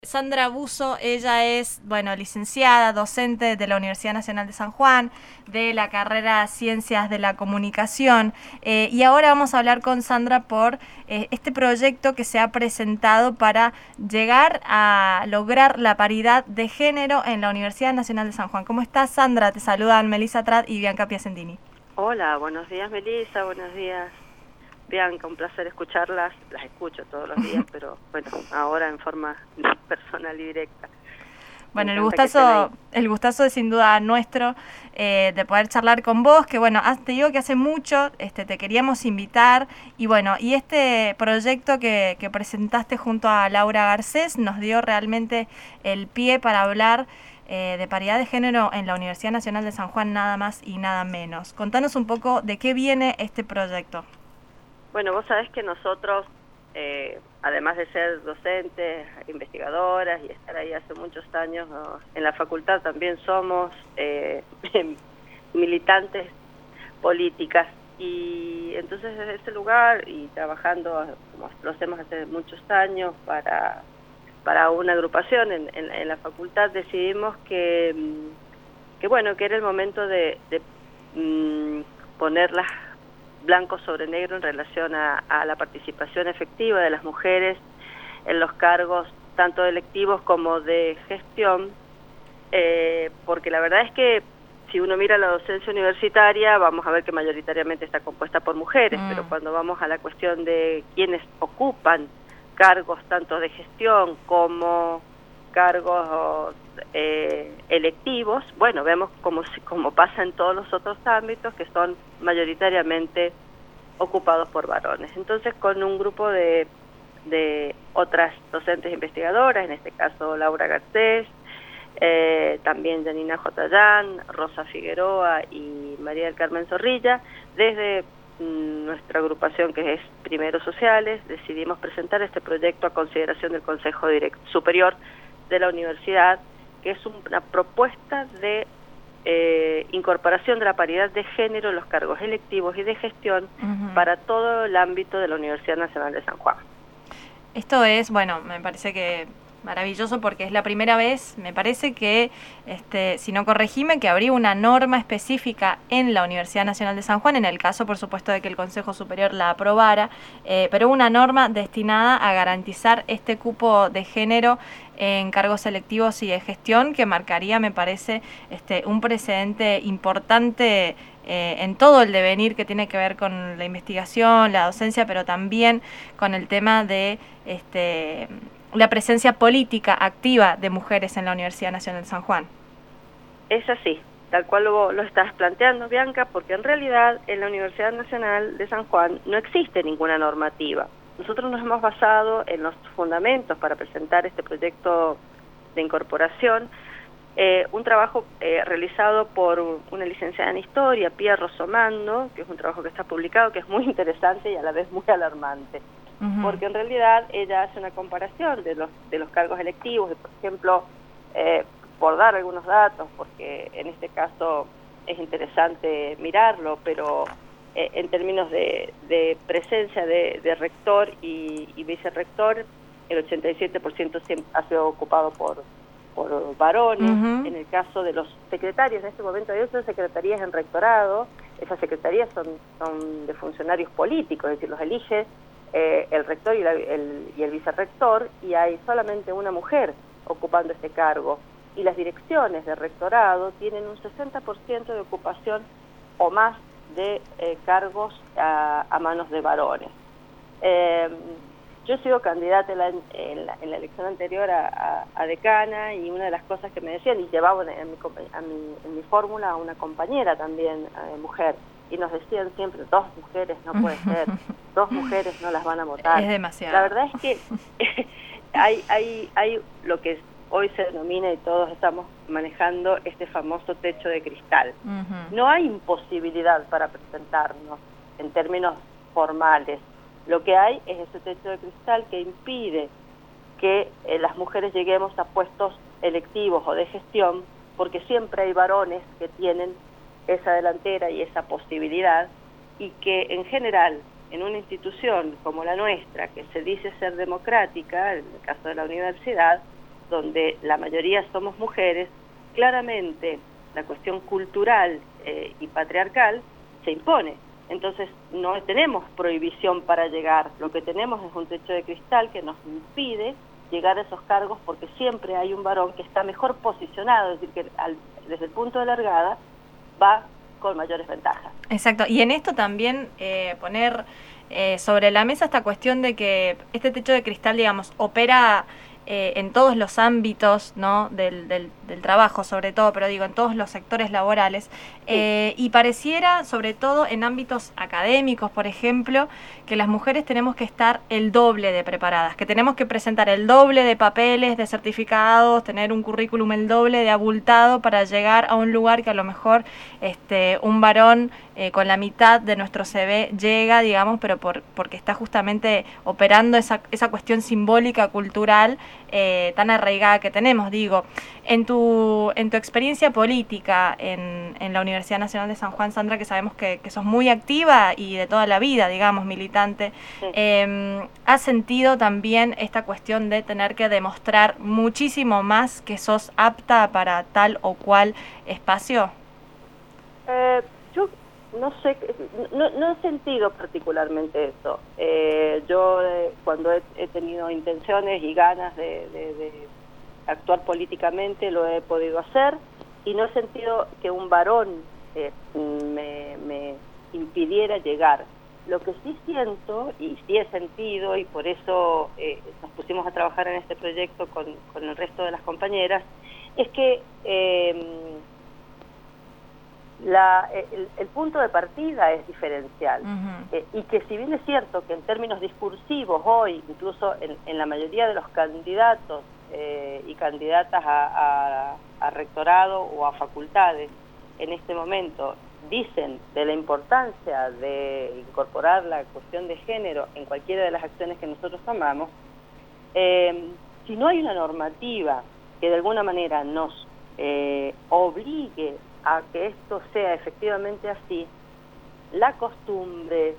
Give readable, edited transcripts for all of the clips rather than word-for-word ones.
Sandra Busso, ella es, licenciada, docente de la Universidad Nacional de San Juan, de la carrera Ciencias de la Comunicación, y ahora vamos a hablar con Sandra por este proyecto que se ha presentado para llegar a lograr la paridad de género en la Universidad Nacional de San Juan. ¿Cómo estás, Sandra? Te saludan Melissa Trat y Bianca Piacentini. Hola, buenos días, Melissa, buenos días, Bianca, un placer escucharlas, las escucho todos los días, pero bueno, ahora en forma personal y directa. Bueno, el gustazo es sin duda nuestro de poder charlar con vos, que te digo que hace mucho te queríamos invitar y este proyecto que presentaste junto a Laura Garcés nos dio realmente el pie para hablar de paridad de género en la Universidad Nacional de San Juan, nada más y nada menos. Contanos un poco de qué viene este proyecto. Bueno, vos sabés que nosotros, además de ser docentes, investigadoras y estar ahí hace muchos años, ¿no?, en la facultad también somos militantes políticas, y entonces desde ese lugar y trabajando como lo hacemos hace muchos años para una agrupación en la facultad, decidimos que era el momento de ponerlas blanco sobre negro en relación a la participación efectiva de las mujeres en los cargos tanto electivos como de gestión, porque la verdad es que si uno mira la docencia universitaria vamos a ver que mayoritariamente está compuesta por mujeres, pero cuando vamos a la cuestión de quienes ocupan cargos tanto de gestión como cargos electivos, vemos como pasa en todos los otros ámbitos, que son mayoritariamente ocupados por varones. Entonces, con un grupo de otras docentes investigadoras, en este caso Laura Garcés, también Janina Jotayán, Rosa Figueroa y María del Carmen Zorrilla, desde nuestra agrupación, que es Primero Sociales, decidimos presentar este proyecto a consideración del Consejo Superior de la Universidad, que es una propuesta de incorporación de la paridad de género en los cargos electivos y de gestión para todo el ámbito de la Universidad Nacional de San Juan. Esto es, me parece que maravilloso, porque es la primera vez, me parece que, si no corregime, que habría una norma específica en la Universidad Nacional de San Juan, en el caso, por supuesto, de que el Consejo Superior la aprobara, pero una norma destinada a garantizar este cupo de género en cargos selectivos y de gestión, que marcaría, me parece, un precedente importante en todo el devenir que tiene que ver con la investigación, la docencia, pero también con el tema de la presencia política activa de mujeres en la Universidad Nacional de San Juan. Es así, tal cual lo estás planteando, Bianca, porque en realidad en la Universidad Nacional de San Juan no existe ninguna normativa. Nosotros nos hemos basado en los fundamentos para presentar este proyecto de incorporación, un trabajo realizado por una licenciada en Historia, Pia Rossomando, que es un trabajo que está publicado, que es muy interesante y a la vez muy alarmante. Porque en realidad ella hace una comparación de los cargos electivos, por ejemplo, por dar algunos datos, porque en este caso es interesante mirarlo, pero en términos de presencia de rector y vicerrector, el 87% ha sido ocupado por varones. En el caso de los secretarios, en este momento hay otras secretarías en rectorado, esas secretarías son de funcionarios políticos, es decir, los elige el rector y el vicerrector, y hay solamente una mujer ocupando este cargo, y las direcciones de rectorado tienen un 60% de ocupación o más de cargos a manos de varones. Yo he sido candidata en la elección anterior a decana, y una de las cosas que me decían, y llevaba en mi fórmula a una compañera también, mujer, y nos decían siempre, 2 mujeres no puede ser, 2 mujeres no las van a votar. Es demasiado. La verdad es que hay lo que hoy se denomina, y todos estamos manejando, este famoso techo de cristal. No hay imposibilidad para presentarnos en términos formales. Lo que hay es ese techo de cristal que impide que las mujeres lleguemos a puestos electivos o de gestión, porque siempre hay varones que tienen esa delantera y esa posibilidad, y que en general en una institución como la nuestra, que se dice ser democrática, en el caso de la universidad, donde la mayoría somos mujeres, claramente la cuestión cultural y patriarcal se impone. Entonces no tenemos prohibición para llegar, lo que tenemos es un techo de cristal que nos impide llegar a esos cargos porque siempre hay un varón que está mejor posicionado, es decir, que desde el punto de largada va con mayores ventajas. Exacto, y en esto también poner sobre la mesa esta cuestión de que este techo de cristal, digamos, opera en todos los ámbitos, ¿no? del trabajo sobre todo, pero digo, en todos los sectores laborales, y pareciera, sobre todo en ámbitos académicos, por ejemplo, que las mujeres tenemos que estar el doble de preparadas, que tenemos que presentar el doble de papeles, de certificados, tener un currículum el doble de abultado para llegar a un lugar que a lo mejor un varón con la mitad de nuestro CV llega, digamos, pero porque está justamente operando esa cuestión simbólica, cultural, tan arraigada que tenemos. Digo, en tu experiencia política en la Universidad Nacional de San Juan, Sandra, que sabemos que sos muy activa y de toda la vida, digamos, militante, ¿has sentido también esta cuestión de tener que demostrar muchísimo más que sos apta para tal o cual espacio? Yo no sé, no he sentido particularmente eso. Yo cuando he tenido intenciones y ganas de actuar políticamente lo he podido hacer y no he sentido que un varón me impidiera llegar. Lo que sí siento y sí he sentido, y por eso nos pusimos a trabajar en este proyecto con el resto de las compañeras, es que el punto de partida es diferencial. Y que si bien es cierto que en términos discursivos hoy, incluso en la mayoría de los candidatos y candidatas a rectorado o a facultades en este momento dicen de la importancia de incorporar la cuestión de género en cualquiera de las acciones que nosotros tomamos, si no hay una normativa que de alguna manera nos obligue a que esto sea efectivamente así, la costumbre,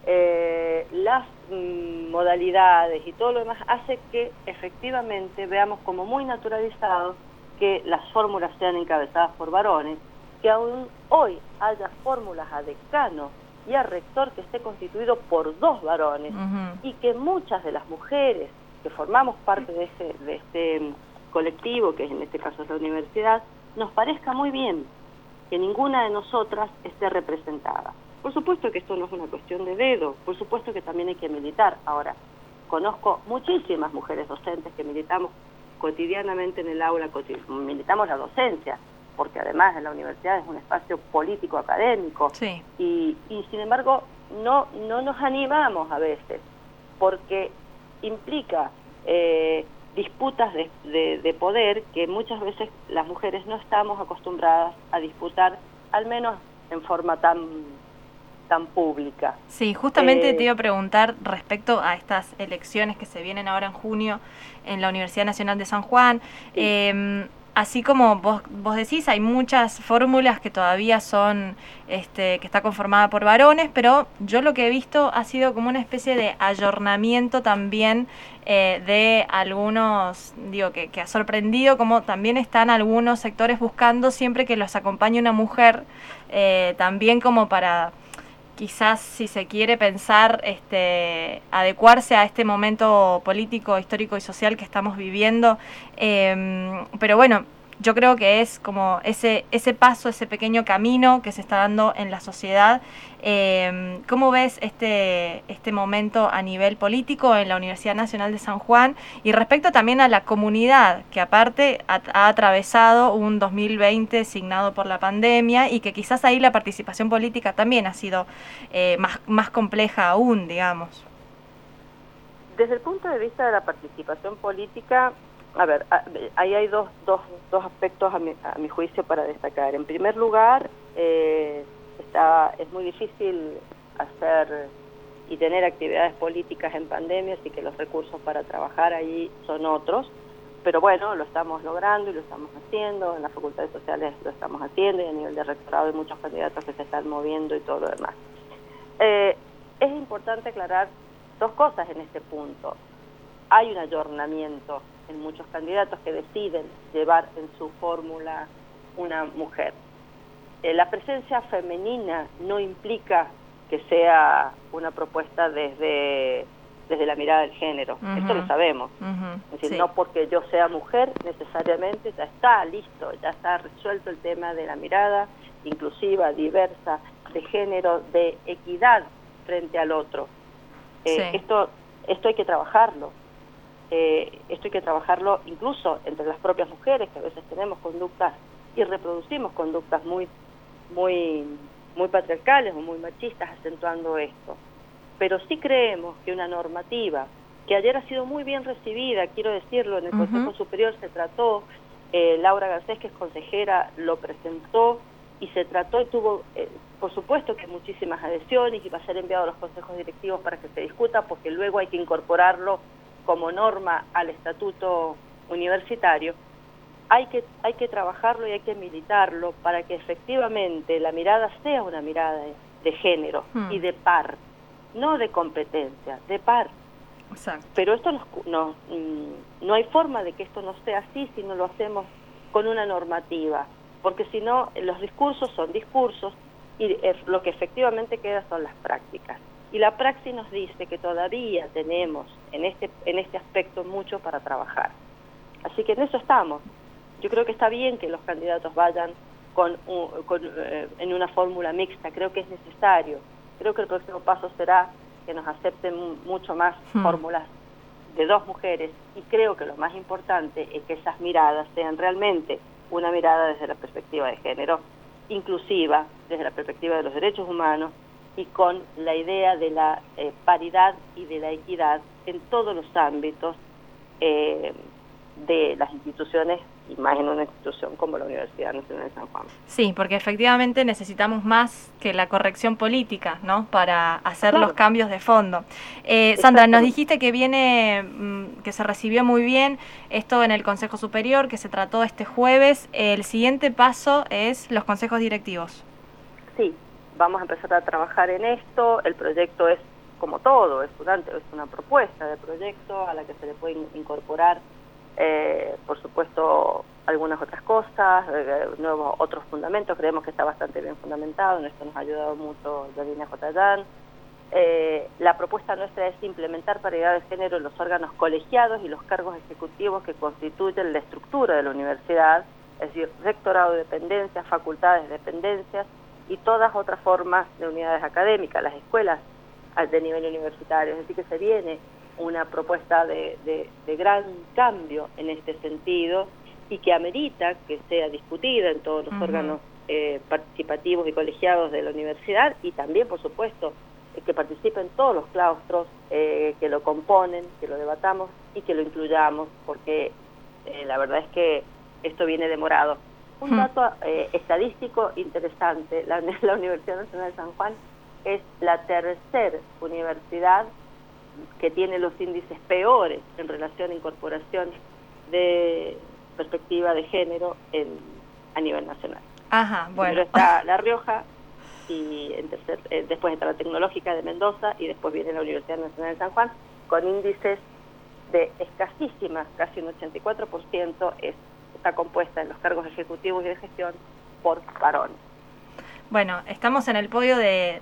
las modalidades y todo lo demás hace que efectivamente veamos como muy naturalizado que las fórmulas sean encabezadas por varones, que aún hoy haya fórmulas a decano y a rector que esté constituido por 2 varones, y que muchas de las mujeres que formamos parte de este colectivo, que en este caso es la universidad, nos parezca muy bien que ninguna de nosotras esté representada. Por supuesto que esto no es una cuestión de dedo, por supuesto que también hay que militar. Ahora, conozco muchísimas mujeres docentes que militamos cotidianamente en el aula, militamos la docencia, porque además en la universidad es un espacio político académico, sí. y sin embargo no nos animamos a veces, porque implica disputas de poder que muchas veces las mujeres no estamos acostumbradas a disputar, al menos en forma tan pública. Sí, justamente te iba a preguntar respecto a estas elecciones que se vienen ahora en junio en la Universidad Nacional de San Juan. Sí. Así como vos decís, hay muchas fórmulas que todavía son, que está conformada por varones, pero yo lo que he visto ha sido como una especie de ayornamiento también de algunos, digo, que ha sorprendido, como también están algunos sectores buscando siempre que los acompañe una mujer, también como para quizás, si se quiere pensar, adecuarse a este momento político, histórico y social que estamos viviendo. Pero bueno, yo creo que es como ese paso, ese pequeño camino que se está dando en la sociedad. ¿Cómo ves este momento a nivel político en la Universidad Nacional de San Juan? Y respecto también a la comunidad, que aparte ha atravesado un 2020 signado por la pandemia y que quizás ahí la participación política también ha sido más compleja aún, digamos. Desde el punto de vista de la participación política, a ver, ahí hay dos aspectos a mi juicio para destacar. En primer lugar, es muy difícil hacer y tener actividades políticas en pandemia, así que los recursos para trabajar ahí son otros, pero bueno, lo estamos logrando y lo estamos haciendo, en las facultades sociales lo estamos haciendo, y a nivel de rectorado hay muchos candidatos que se están moviendo y todo lo demás. Es importante aclarar 2 cosas en este punto. Hay un ayornamiento en muchos candidatos que deciden llevar en su fórmula una mujer. La presencia femenina no implica que sea una propuesta desde la mirada del género. Esto lo sabemos. Es decir, no porque yo sea mujer necesariamente ya está listo, ya está resuelto el tema de la mirada inclusiva, diversa, de género, de equidad frente al otro. Esto hay que trabajarlo. Esto hay que trabajarlo incluso entre las propias mujeres, que a veces tenemos conductas y reproducimos conductas muy patriarcales o muy machistas acentuando esto. Pero sí creemos que una normativa que ayer ha sido muy bien recibida, quiero decirlo, en el Consejo Superior se trató, Laura Garcés, que es consejera, lo presentó y se trató y tuvo, por supuesto que muchísimas adhesiones y va a ser enviado a los consejos directivos para que se discuta, porque luego hay que incorporarlo como norma al estatuto universitario. Hay que trabajarlo y hay que militarlo para que efectivamente la mirada sea una mirada de género y de par, no de competencia, de par. Exacto. Pero esto no hay forma de que esto no sea así si no lo hacemos con una normativa, porque si no los discursos son discursos y lo que efectivamente queda son las prácticas. Y la praxis nos dice que todavía tenemos en este aspecto mucho para trabajar. Así que en eso estamos. Yo creo que está bien que los candidatos vayan en una fórmula mixta, creo que es necesario. Creo que el próximo paso será que nos acepten mucho más fórmulas de dos mujeres, y creo que lo más importante es que esas miradas sean realmente una mirada desde la perspectiva de género, inclusiva, desde la perspectiva de los derechos humanos y con la idea de la paridad y de la equidad en todos los ámbitos de las instituciones, y más en una institución como la Universidad Nacional de San Juan. Sí, porque efectivamente necesitamos más que la corrección política, ¿no?, para hacer los cambios de fondo. Sandra, nos dijiste que que se recibió muy bien esto en el Consejo Superior, que se trató este jueves. El siguiente paso es los consejos directivos. Sí, vamos a empezar a trabajar en esto. El proyecto es, como todo, es una propuesta de proyecto a la que se le puede incorporar por supuesto algunas otras cosas, otros fundamentos. Creemos que está bastante bien fundamentado, en esto nos ha ayudado mucho Yadina Jotayán. La propuesta nuestra es implementar paridad de género en los órganos colegiados y los cargos ejecutivos que constituyen la estructura de la universidad, es decir, rectorado de dependencias, facultades de dependencias y todas otras formas de unidades académicas, las escuelas de nivel universitario. Es decir, que se viene una propuesta de gran cambio en este sentido y que amerita que sea discutida en todos los órganos participativos y colegiados de la universidad, y también, por supuesto, que participen todos los claustros que lo componen, que lo debatamos y que lo incluyamos, porque la verdad es que esto viene demorado. Un dato estadístico interesante: la Universidad Nacional de San Juan es la tercera universidad que tiene los índices peores en relación a incorporación de perspectiva de género a nivel nacional. Ajá, bueno. Primero está La Rioja, y después está la Tecnológica de Mendoza, y después viene la Universidad Nacional de San Juan, con índices de escasísimas, casi un 84%, está compuesta en los cargos ejecutivos y de gestión por varones. Bueno, estamos en el podio de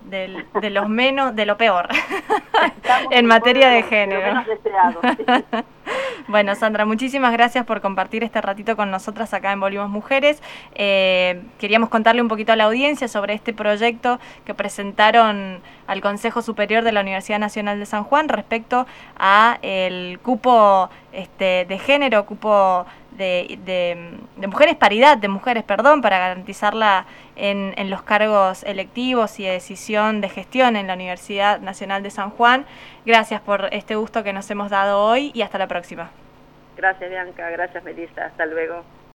lo peor en materia de género. De lo menos deseado, sí. Bueno, Sandra, muchísimas gracias por compartir este ratito con nosotras acá en Volvimos Mujeres. Queríamos contarle un poquito a la audiencia sobre este proyecto que presentaron al Consejo Superior de la Universidad Nacional de San Juan respecto a el cupo de género, cupo de mujeres, paridad de mujeres, para garantizarla en los cargos electivos y de decisión de gestión en la Universidad Nacional de San Juan. Gracias por este gusto que nos hemos dado hoy y hasta la próxima. Gracias, Bianca. Gracias, Melissa. Hasta luego.